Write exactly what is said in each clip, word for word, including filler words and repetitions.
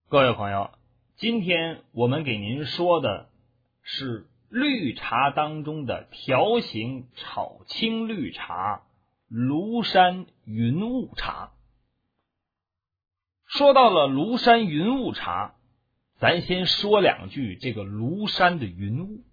各位朋友，今天我们给您说的是绿茶当中的条形炒青绿茶庐山云雾茶。说到了庐山云雾茶，咱先说两句这个庐山的云雾。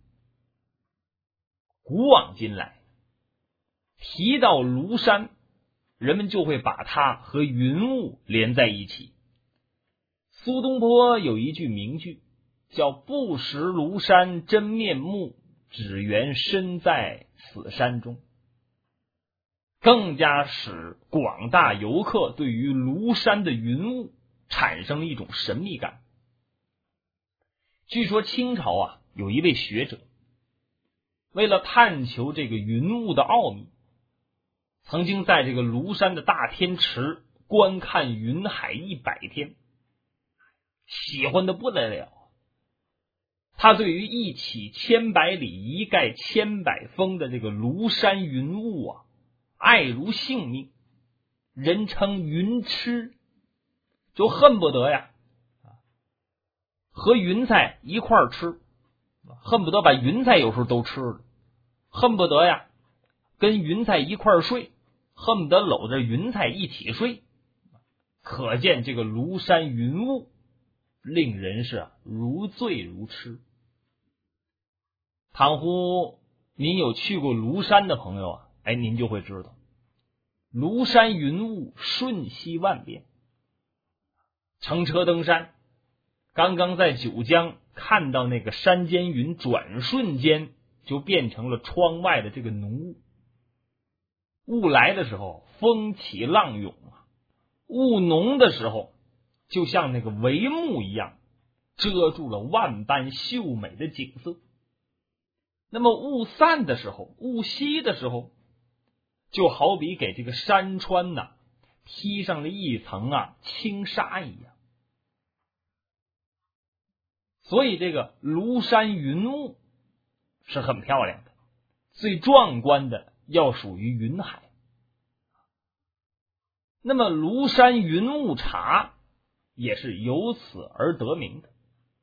古往今来，提到庐山，人们就会把它和云雾连在一起。苏东坡有一句名句叫不识庐山真面目，只缘身在此山中，更加使广大游客对于庐山的云雾产生了一种神秘感。据说清朝啊，有一位学者为了探求这个云雾的奥秘，曾经在这个庐山的大天池观看云海一百天，喜欢的不得了。他对于一起千百里一盖千百峰的这个庐山云雾啊，爱如性命，人称云痴，就恨不得呀和云彩一块儿吃，恨不得把云彩有时候都吃了，恨不得呀跟云彩一块儿睡，恨不得搂着云彩一起睡。可见这个庐山云雾令人是如醉如痴。倘乎您有去过庐山的朋友啊，哎，您就会知道，庐山云雾瞬息万变。乘车登山，刚刚在九江看到那个山间云，转瞬间就变成了窗外的这个浓雾。雾来的时候风起浪涌啊，雾浓的时候就像那个帷幕一样，遮住了万般秀美的景色。那么雾散的时候，雾息的时候，就好比给这个山川呐披上了一层啊轻纱一样。所以这个庐山云雾是很漂亮的，最壮观的要属于云海。那么庐山云雾茶也是由此而得名的。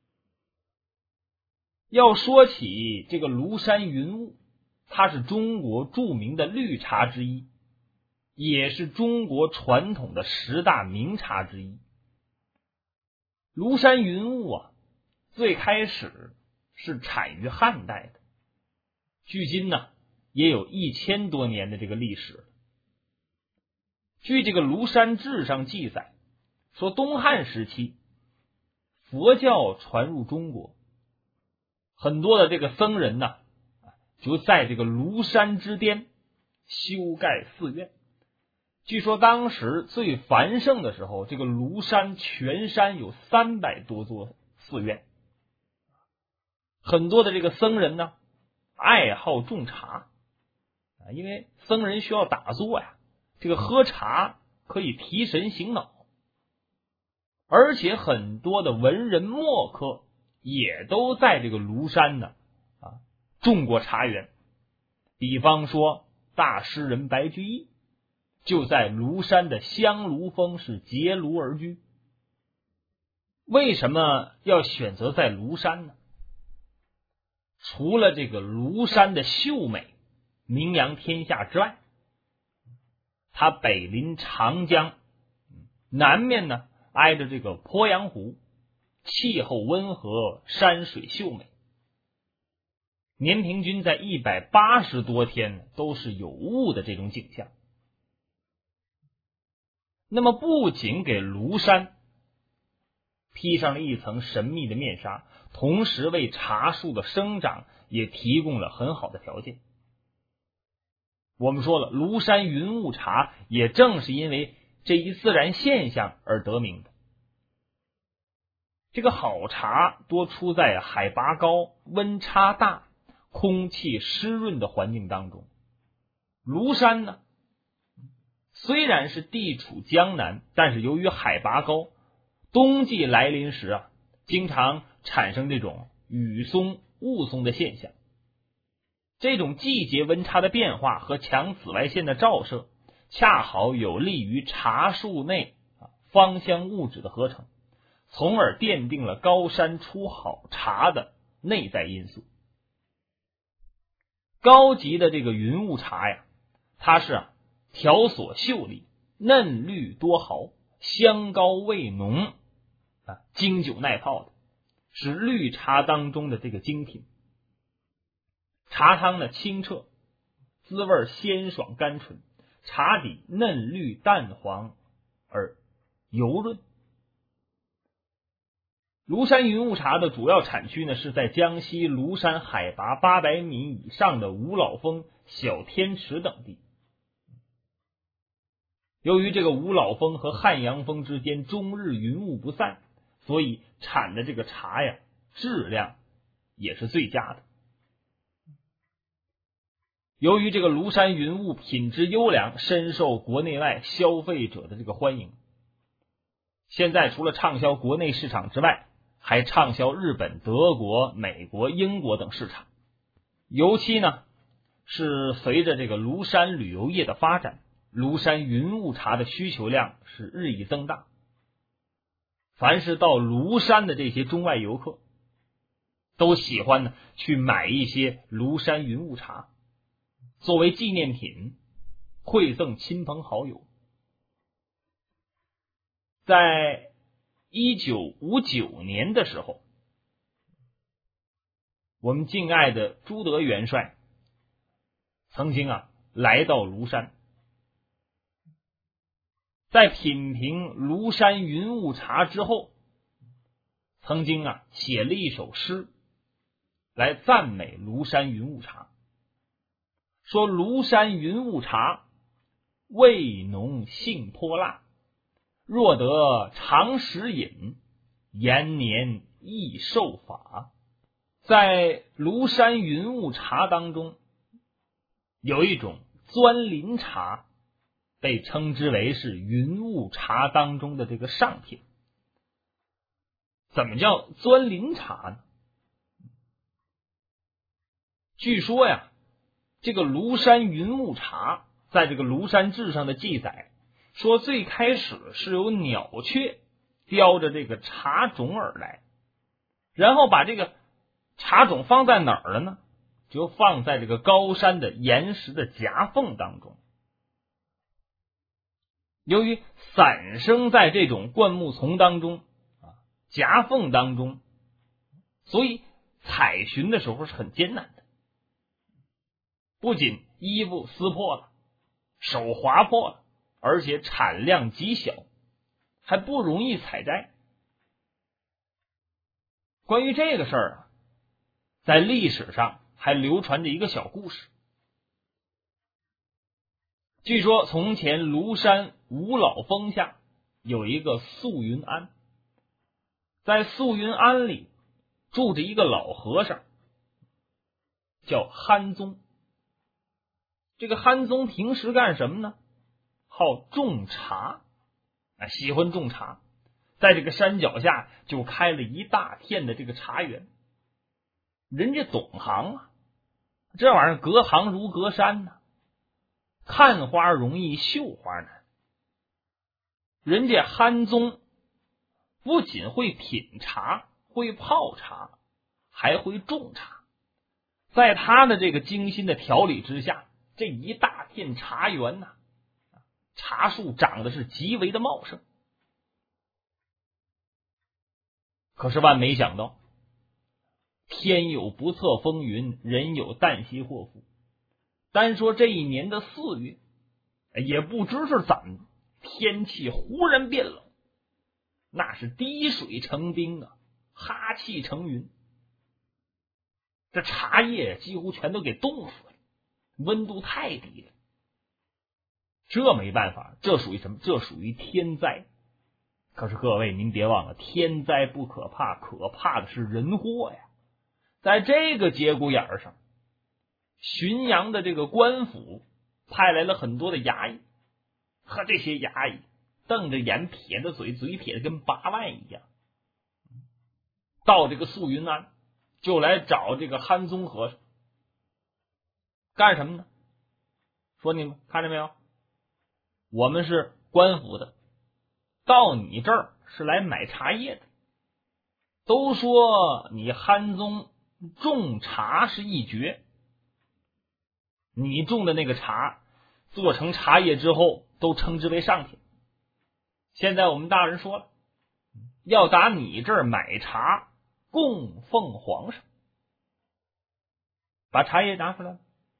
要说起这个庐山云雾，它是中国著名的绿茶之一，也是中国传统的十大名茶之一。庐山云雾啊，最开始是产于汉代的，距今呢也有一千多年的这个历史。据这个庐山志上记载，说东汉时期佛教传入中国，很多的这个僧人呢就在这个庐山之巅修盖寺院。据说当时最繁盛的时候，这个庐山全山有三百多座寺院。很多的这个僧人呢爱好种茶，因为僧人需要打坐呀，这个喝茶可以提神醒脑。而且很多的文人墨客也都在这个庐山呢啊种过茶园。比方说大诗人白居易就在庐山的香炉峰是结庐而居。为什么要选择在庐山呢？除了这个庐山的秀美名扬天下之外，它北临长江，南面呢挨着这个鄱阳湖，气候温和，山水秀美，年平均在一百八十多天都是有雾的这种景象。那么不仅给庐山披上了一层神秘的面纱，同时为茶树的生长也提供了很好的条件。我们说了，庐山云雾茶也正是因为这一自然现象而得名的。这个好茶多出在海拔高、温差大、空气湿润的环境当中。庐山呢虽然是地处江南，但是由于海拔高，冬季来临时啊，经常产生这种雨松、雾松的现象。这种季节温差的变化和强紫外线的照射，恰好有利于茶树内芳香物质的合成， 从而奠定了高山出好茶的内在因素。高级的这个云雾茶呀，它是啊条索秀丽，嫩绿多毫，香高味浓啊，经久耐泡的，是绿茶当中的这个精品。茶汤呢清澈，滋味鲜爽甘醇，茶底嫩绿淡黄而油润。庐山云雾茶的主要产区呢是在江西庐山海拔八百米以上的五老峰、小天池等地。由于这个五老峰和汉阳峰之间终日云雾不散，所以产的这个茶呀质量也是最佳的。由于这个庐山云雾品质优良，深受国内外消费者的这个欢迎。现在除了畅销国内市场之外，还畅销日本、德国、美国、英国等市场。尤其呢是随着这个庐山旅游业的发展，庐山云雾茶的需求量是日益增大。凡是到庐山的这些中外游客，都喜欢呢去买一些庐山云雾茶，作为纪念品馈赠亲朋好友。在一九五九年的时候，我们敬爱的朱德元帅曾经啊来到庐山，在品评庐山云雾茶之后，曾经啊写了一首诗来赞美庐山云雾茶，说庐山云雾茶味浓性颇辣，若得常时饮，延年益寿法。在庐山云雾茶当中，有一种钻林茶，被称之为是云雾茶当中的这个上品。怎么叫钻林茶呢？据说呀，这个庐山云雾茶在这个庐山志上的记载说，最开始是由鸟雀叼着这个茶种而来，然后把这个茶种放在哪儿了呢？就放在这个高山的岩石的夹缝当中。由于散生在这种灌木丛当中啊，夹缝当中，所以采寻的时候是很艰难的。不仅衣服撕破了，手划破了，而且产量极小，还不容易采摘。关于这个事儿啊，在历史上还流传着一个小故事。据说从前庐山五老峰下有一个素云庵，在素云庵里住着一个老和尚，叫憨宗。这个憨宗平时干什么呢？好种茶，喜欢种茶，在这个山脚下就开了一大片的这个茶园。人家懂行啊，这玩意儿隔行如隔山呢、啊，看花容易绣花难。人家憨宗不仅会品茶，会泡茶，还会种茶。在他的这个精心的调理之下，这一大片茶园呢、啊，茶树长得是极为的茂盛。可是万没想到，天有不测风云，人有旦夕祸福。单说这一年的四月，也不知是怎么，天气忽然变冷，那是滴水成冰啊，哈气成云，这茶叶几乎全都给冻死了，温度太低了。这没办法，这属于什么？这属于天灾。可是各位您别忘了，天灾不可怕，可怕的是人祸呀。在这个节骨眼上，浔阳的这个官府派来了很多的衙役，和这些衙役瞪着眼，撇着嘴，嘴撇得跟八万一样，到这个素云庵就来找这个憨宗和尚。干什么呢？说你们看见没有，我们是官府的，到你这儿是来买茶叶的， 都说你憨宗种茶是一绝，你种的那个茶做成茶叶之后都称之为上品。现在我们大人说了，要打你这儿买茶供奉皇上，把茶叶拿出来了。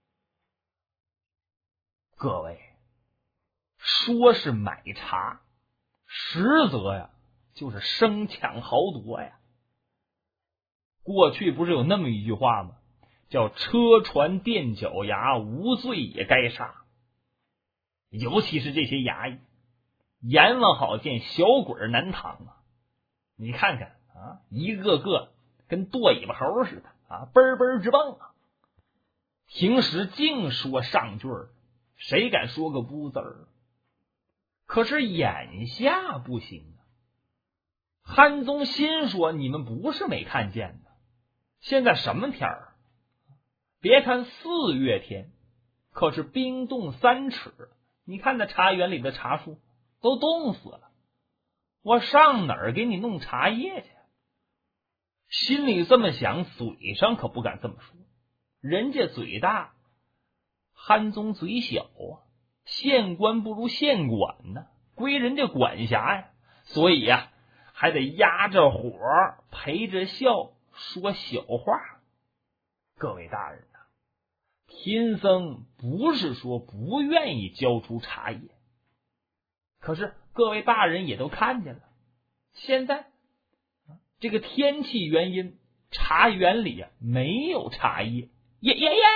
各位，说是买茶，实则呀就是生抢豪夺呀。过去不是有那么一句话吗？叫车船垫脚牙，无罪也该杀。尤其是这些衙役，阎王好见，小鬼难扛啊！你看看啊，一个个跟剁尾巴猴似的啊，嘣嘣直蹦啊！平时净说上句儿，谁敢说个不字儿？可是眼下不行啊！憨宗心说：“你们不是没看见的，现在什么天儿？别看四月天，可是冰冻三尺。你看那茶园里的茶树都冻死了，我上哪儿给你弄茶叶去？”心里这么想，嘴上可不敢这么说。人家嘴大，憨宗嘴小啊，县官不如县管呢，归人家管辖呀，所以呀、啊，还得压着火陪着笑说小话。各位大人啊，贫僧不是说不愿意交出茶叶，可是各位大人也都看见了，现在这个天气原因，茶园里啊没有茶叶。耶耶耶！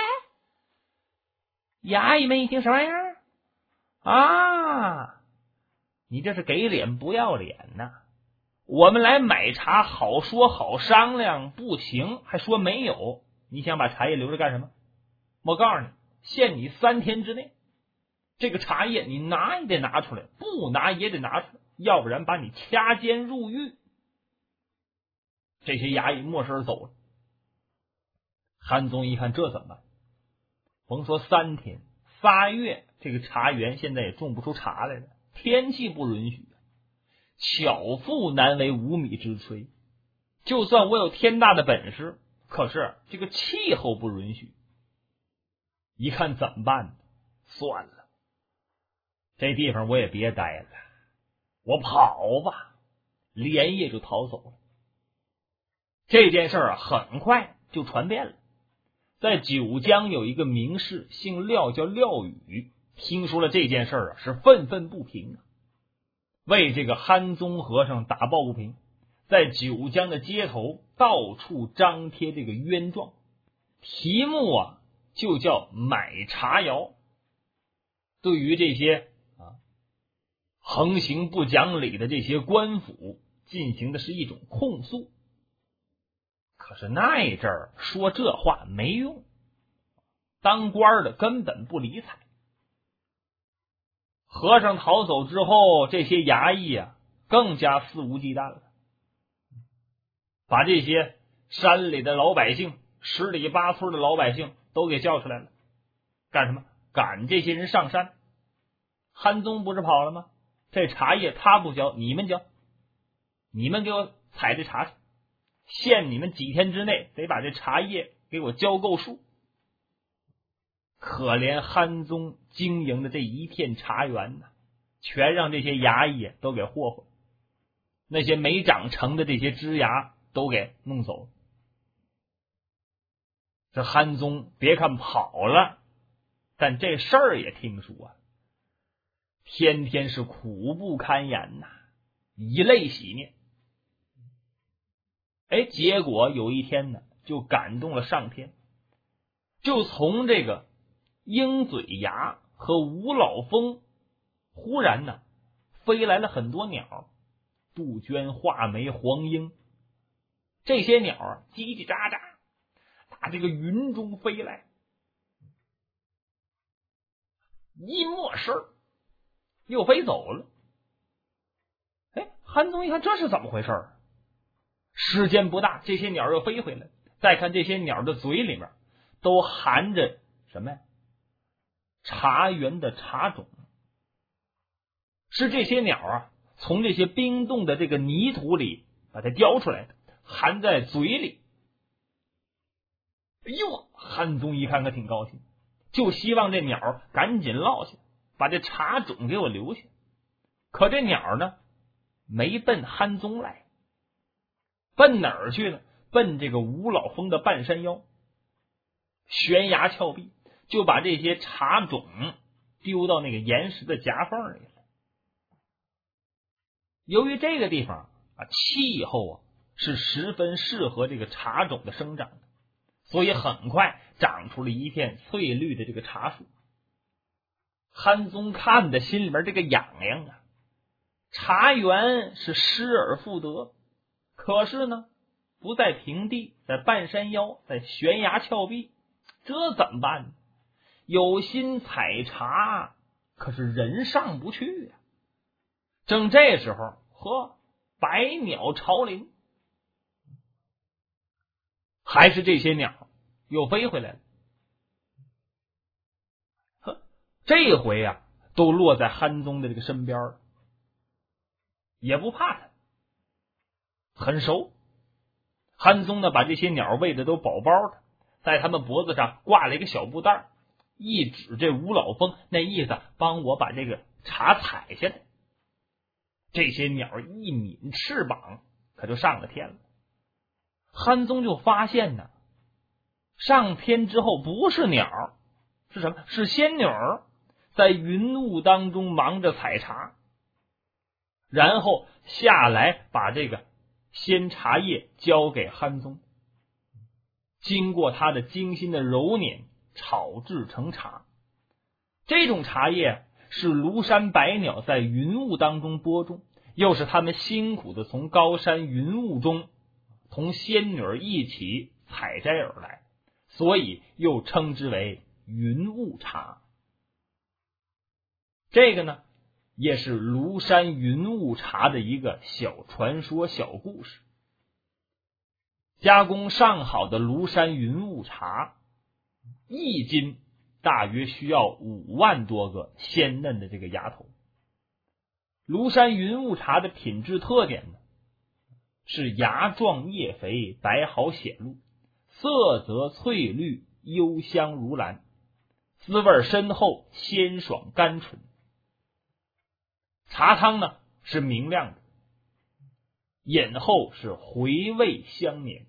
衙役们一听什么样啊？你这是给脸不要脸呐！我们来买茶，好说好商量，不行还说没有。你想把茶叶留着干什么？我告诉你，限你三天之内，这个茶叶你拿也得拿出来，不拿也得拿出来，要不然把你掐监入狱。这些衙役没事走了。憨宗一看这怎么办？甭说三天仨月，这个茶园现在也种不出茶来了，天气不允许，巧妇难为无米之炊。就算我有天大的本事，可是这个气候不允许。一看怎么办呢？算了，这地方我也别待了，我跑吧，连夜就逃走了。这件事儿啊，很快就传遍了。在九江有一个名士，姓廖，叫廖宇，听说了这件事儿啊，是愤愤不平啊，为这个憨宗和尚打抱不平，在九江的街头到处张贴这个冤状，题目啊就叫买茶谣。对于这些啊横行不讲理的这些官府进行的是一种控诉。可是那一阵儿说这话没用，当官的根本不理睬。和尚逃走之后，这些衙役啊更加肆无忌惮了，把这些山里的老百姓、十里八村的老百姓都给叫出来了，干什么？赶这些人上山。憨宗不是跑了吗？这茶叶他不交，你们交，你们给我采这茶去，限你们几天之内得把这茶叶给我交够数。可怜憨宗经营的这一片茶园呢，全让这些衙役都给霍霍，那些没长成的这些枝芽都给弄走。这憨宗别看跑了，但这事儿也听说啊，天天是苦不堪言呐，以泪洗面。哎，结果有一天呢，就感动了上天，就从这个鹰嘴崖和五老峰忽然呢飞来了很多鸟，杜鹃、画眉、黄莺，这些鸟啊叽叽喳喳打这个云中飞来，一没事又飞走了。哎，憨宗一看这是怎么回事？时间不大，这些鸟又飞回来，再看这些鸟的嘴里面都含着什么呀？茶园的茶种，是这些鸟啊从这些冰冻的这个泥土里把它叼出来的， 含在嘴里。哎呦，汉宗一看可挺高兴，就希望这鸟赶紧落下，把这茶种给我留下。可这鸟呢，没奔汉宗来，奔哪儿去了？奔这个吴老峰的半山腰。悬崖峭壁，就把这些茶种丢到那个岩石的夹缝里了。由于这个地方啊，气候啊是十分适合这个茶种的生长的，所以很快长出了一片翠绿的这个茶树。汉宗看的心里面这个痒痒啊，茶园是失而复得，可是呢不在平地，在半山腰，在悬崖峭壁，这怎么办呢？有心采茶，可是人上不去啊。正这时候，呵，百鸟朝灵，还是这些鸟又飞回来了。呵，这回啊，都落在汉宗的这个身边了，也不怕他，很熟。汉宗呢，把这些鸟喂的都饱饱的，在他们脖子上挂了一个小布袋，一指这吴老峰，那意思帮我把这个茶采下来。这些鸟一抿翅膀，可就上了天了。汉宗就发现呢，上天之后不是鸟，是什么？是仙女儿，在云雾当中忙着采茶，然后下来把这个鲜茶叶交给汉宗，经过他的精心的揉捻，炒制成茶。这种茶叶是庐山百鸟在云雾当中播种，又是他们辛苦的从高山云雾中同仙女儿一起采摘而来，所以又称之为云雾茶。这个呢，也是庐山云雾茶的一个小传说、小故事。加工上好的庐山云雾茶，一斤大约需要五万多个鲜嫩的这个芽头。庐山云雾茶的品质特点呢，是芽壮叶肥，白毫显露，色泽翠绿，幽香如兰，滋味深厚，鲜爽甘醇。茶汤呢是明亮的，饮后是回味香绵。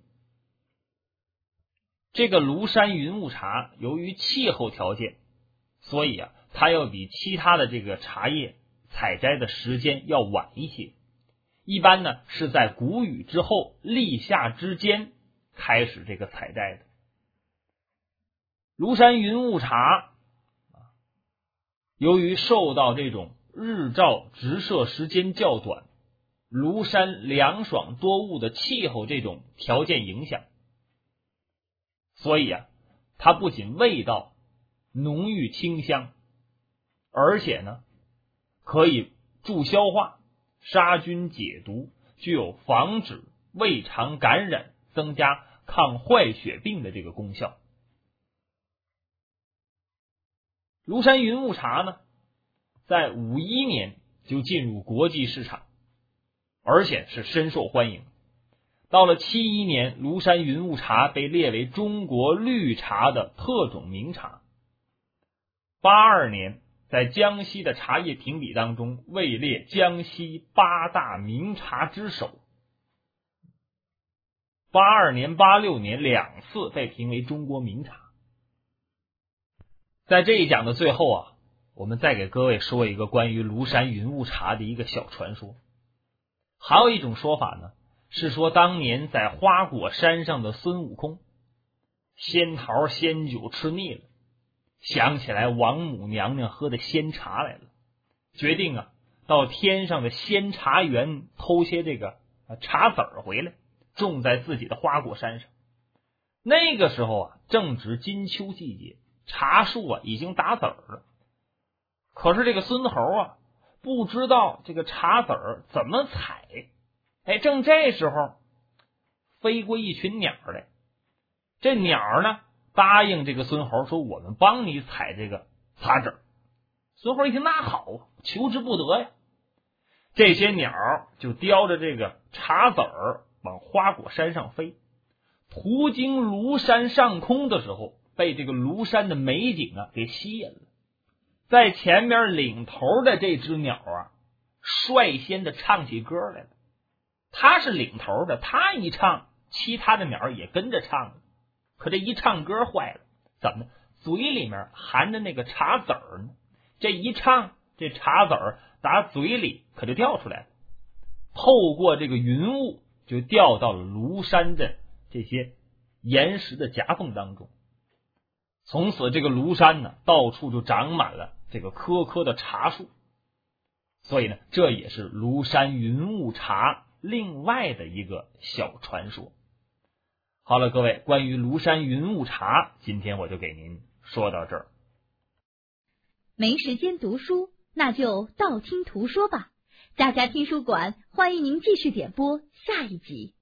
这个庐山云雾茶由于气候条件，所以啊，它要比其他的这个茶叶采摘的时间要晚一些，一般呢是在谷雨之后立夏之间开始这个采摘的。庐山云雾茶由于受到这种日照直射时间较短，庐山凉爽多雾的气候这种条件影响，所以啊，它不仅味道浓郁清香，而且呢可以助消化、杀菌解毒，具有防止胃肠感染、增加抗坏血病的这个功效。庐山云雾茶呢，在五一年就进入国际市场，而且是深受欢迎。到了七一年，庐山云雾茶被列为中国绿茶的特种名茶。八二年，在江西的茶叶评比当中位列江西八大名茶之首。八二年、八六年两次被评为中国名茶。在这一讲的最后啊，我们再给各位说一个关于庐山云雾茶的一个小传说。还有一种说法呢，是说当年在花果山上的孙悟空，仙桃仙酒吃腻了，想起来王母娘娘喝的仙茶来了，决定啊到天上的仙茶园偷些这个茶籽儿回来，种在自己的花果山上。那个时候啊正值金秋季节，茶树啊已经打籽儿了。可是这个孙猴啊不知道这个茶籽儿怎么采，哎，正这时候飞过一群鸟来，这鸟呢答应这个孙猴说，我们帮你采这个茶籽儿。孙猴一听，那好，求之不得呀。这些鸟就叼着这个茶籽儿往花果山上飞，途经庐山上空的时候，被这个庐山的美景啊给吸引了。在前面领头的这只鸟啊，率先的唱起歌来了。他是领头的，他一唱，其他的鸟也跟着唱了。可这一唱歌坏了，怎么呢？嘴里面含着那个茶籽儿呢，这一唱，这茶籽儿打嘴里可就掉出来了，透过这个云雾就掉到了庐山的这些岩石的夹缝当中。从此这个庐山呢，到处就长满了这个棵棵的茶树，所以呢，这也是庐山云雾茶另外的一个小传说。好了，各位，关于庐山云雾茶，今天我就给您说到这儿。 没时间读书，那就道听途说吧。家家听书馆欢迎您继续点播下一集。